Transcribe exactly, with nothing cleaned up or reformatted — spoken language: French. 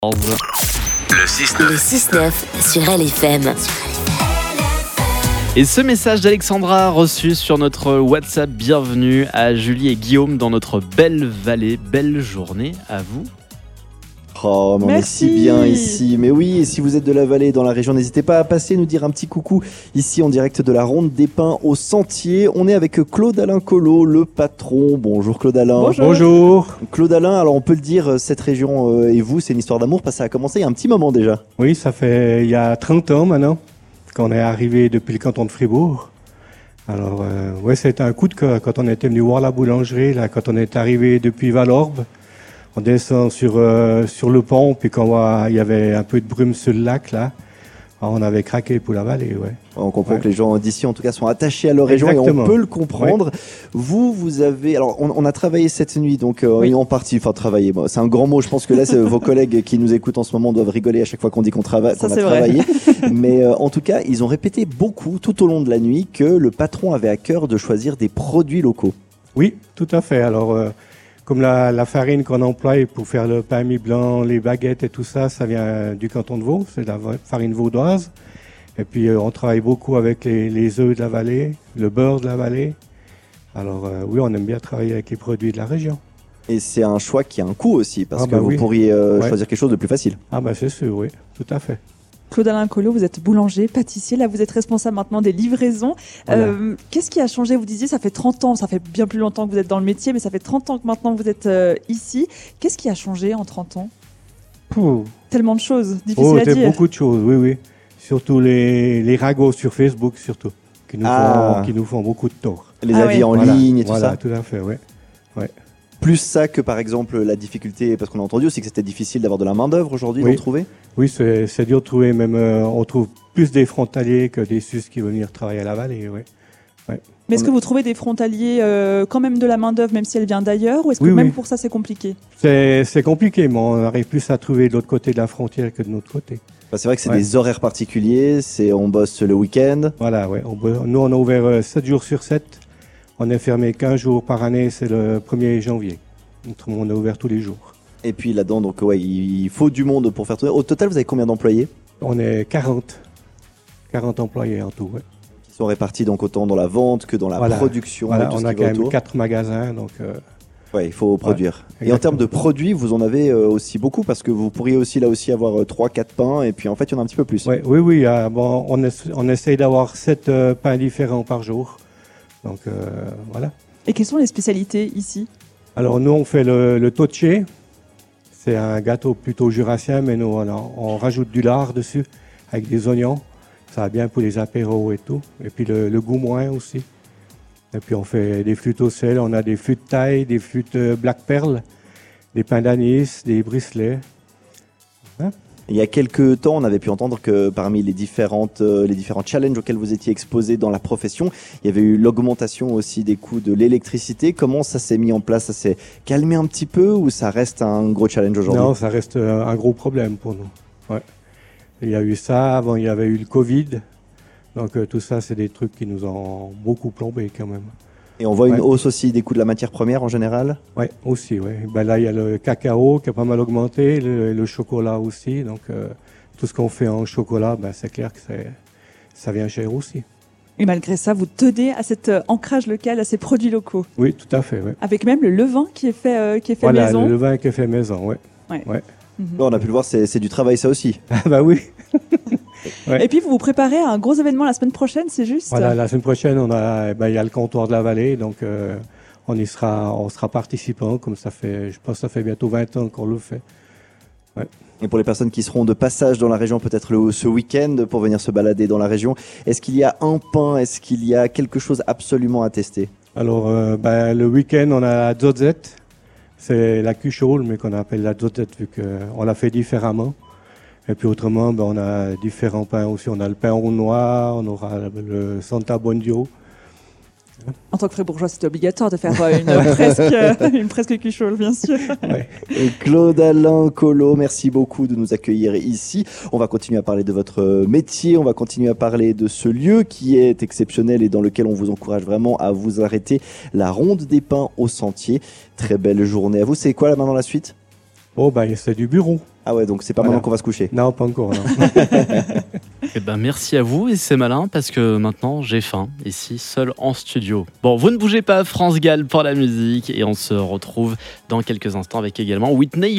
Le six neuf. Le six neuf sur L F M. Et ce message d'Alexandra reçu sur notre WhatsApp, bienvenue à Julie et Guillaume dans notre belle vallée. Belle journée à vous. Oh, mais on est si bien ici. Mais oui, et si vous êtes de la vallée, dans la région, n'hésitez pas à passer, nous dire un petit coucou ici en direct de la Ronde des Pins au Sentier. On est avec Claude-Alain Collot, le patron. Bonjour Claude-Alain. Bonjour. Bonjour. Claude-Alain, alors on peut le dire, cette région euh, et vous, c'est une histoire d'amour parce que ça a commencé il y a un petit moment déjà. Oui, ça fait il y a trente ans maintenant qu'on est arrivé depuis le canton de Fribourg. Alors, euh, ouais, c'était un coup de cœur quand on était venu voir la boulangerie, là, quand on est arrivé depuis Valorbe. On descend sur, euh, sur le pont, puis quand on, il y avait un peu de brume sur le lac, là, on avait craqué pour la vallée, ouais. On comprend ouais. que les gens d'ici, en tout cas, sont attachés à leur région. Exactement. Et on peut le comprendre. Ouais. Vous, vous avez... Alors, on, on a travaillé cette nuit, donc euh, oui. en partie, enfin, travailler, bon, c'est un grand mot. Je pense que là, vos collègues qui nous écoutent en ce moment doivent rigoler à chaque fois qu'on dit qu'on, trava- qu'on Ça, a travaillé. Mais euh, en tout cas, ils ont répété beaucoup, tout au long de la nuit, que le patron avait à cœur de choisir des produits locaux. Oui, tout à fait. Alors... Euh, Comme la, la farine qu'on emploie pour faire le pain mi-blanc, les baguettes et tout ça, ça vient du canton de Vaud, c'est de la farine vaudoise. Et puis euh, on travaille beaucoup avec les, les œufs de la vallée, le beurre de la vallée. Alors euh, oui, on aime bien travailler avec les produits de la région. Et c'est un choix qui a un coût aussi, parce ah bah que oui. vous pourriez euh, ouais. choisir quelque chose de plus facile. Ah ben bah c'est sûr, oui, tout à fait. Claude-Alain Collot, vous êtes boulanger, pâtissier, là vous êtes responsable maintenant des livraisons. Voilà. Euh, qu'est-ce qui a changé? Vous disiez ça fait trente ans, ça fait bien plus longtemps que vous êtes dans le métier, mais ça fait trente ans que maintenant vous êtes euh, ici. Qu'est-ce qui a changé en trente ans? Pouh. Tellement de choses, difficiles oh, à dire. Beaucoup de choses, oui, oui. Surtout les, les ragots sur Facebook, surtout, qui nous, ah. font, qui nous font beaucoup de tort. Les ah avis ouais. en voilà. ligne et tout voilà, ça. Tout à fait, oui. Ouais. Plus ça que par exemple la difficulté, parce qu'on a entendu aussi que c'était difficile d'avoir de la main d'œuvre aujourd'hui, oui. d'en trouver. Oui, c'est, c'est dur de trouver, même euh, on trouve plus des frontaliers que des Suisses qui veulent venir travailler à la vallée, oui. Ouais. Mais est-ce que vous trouvez des frontaliers euh, quand même de la main d'œuvre, même si elle vient d'ailleurs, ou est-ce que oui, même oui. pour ça c'est compliqué? c'est, c'est compliqué, mais on arrive plus à trouver de l'autre côté de la frontière que de notre côté. Bah, c'est vrai que c'est ouais. des horaires particuliers, c'est on bosse le week-end. Voilà, ouais. On, nous on est ouvert euh, sept jours sur sept, on est fermé quinze jours par année, c'est le premier janvier. Autrement, on est ouvert tous les jours. Et puis là-dedans, donc ouais, il faut du monde pour faire tout. Au total, vous avez combien d'employés? On est quarante. quarante employés en tout, ouais. Qui sont répartis donc autant dans la vente que dans la voilà. production. Voilà, et tout on ce a qui va quand même autour. quatre magasins, donc. Euh... Ouais, il faut produire. Ouais, et en termes de produits, vous en avez euh, aussi beaucoup parce que vous pourriez aussi là aussi avoir trois, quatre pains et puis en fait, il y en a un petit peu plus. Ouais, oui, oui. Euh, bon, on, essa- on essaye d'avoir sept euh, pains différents par jour. Donc euh, voilà. Et quelles sont les spécialités ici? Alors nous, on fait le, le tocce. C'est un gâteau plutôt jurassien, mais nous, on, on rajoute du lard dessus avec des oignons. Ça va bien pour les apéros et tout. Et puis le, le goumoin aussi. Et puis on fait des flûtes au sel. On a des flûtes thaï, des flûtes black pearl, des pains d'anis, des bricelets. Hein? Il y a quelques temps, on avait pu entendre que parmi les différentes, euh, les différents challenges auxquels vous étiez exposés dans la profession, il y avait eu l'augmentation aussi des coûts de l'électricité. Comment ça s'est mis en place? Ça s'est calmé un petit peu ou ça reste un gros challenge aujourd'hui? Non, ça reste un gros problème pour nous. Ouais. Il y a eu ça, avant il y avait eu le Covid. Donc euh, tout ça, c'est des trucs qui nous ont beaucoup plombé quand même. Et on voit une ouais. hausse aussi des coûts de la matière première en général? Oui, aussi, oui. Ben là, il y a le cacao qui a pas mal augmenté, le, le chocolat aussi. Donc, euh, tout ce qu'on fait en chocolat, ben, c'est clair que c'est, ça vient cher aussi. Et malgré ça, vous tenez à cet euh, ancrage local, à ces produits locaux? Oui, tout à fait, oui. Avec même le levain qui est fait, euh, qui est fait voilà, maison? Voilà, le levain qui est fait maison, oui. Ouais. Ouais. Mm-hmm. Bon, on a pu le voir, c'est, c'est du travail ça aussi. Ah bah oui. Ouais. Et puis vous vous préparez à un gros événement la semaine prochaine, c'est juste? Voilà, la semaine prochaine, on a, ben, il y a le comptoir de la vallée, donc euh, on y sera, on sera participant, comme ça fait, je pense que ça fait bientôt vingt ans qu'on le fait. Ouais. Et pour les personnes qui seront de passage dans la région, peut-être le, ce week-end, pour venir se balader dans la région, est-ce qu'il y a un pain, est-ce qu'il y a quelque chose absolument à tester? Alors, euh, ben, le week-end, on a la dzozette, c'est la cuchole, mais qu'on appelle la dzozette vu qu'on la fait différemment. Et puis autrement, ben, on a différents pains aussi. On a le pain au noir, on aura le Santa Bondio. En tant que fribourgeois, c'est obligatoire de faire une presque, une presque cuchole, bien sûr. Ouais. Et Claude-Alain Collot, merci beaucoup de nous accueillir ici. On va continuer à parler de votre métier, on va continuer à parler de ce lieu qui est exceptionnel et dans lequel on vous encourage vraiment à vous arrêter. La Ronde des Pins au Sentier. Très belle journée à vous. C'est quoi là maintenant la suite ? Oh, ben, c'est du bureau. Ah ouais, donc c'est pas Voilà. maintenant qu'on va se coucher. Non, pas encore, non. Eh ben, merci à vous et c'est malin parce que maintenant j'ai faim ici seul en studio. Bon, vous ne bougez pas, France Gall pour la musique et on se retrouve dans quelques instants avec également Whitney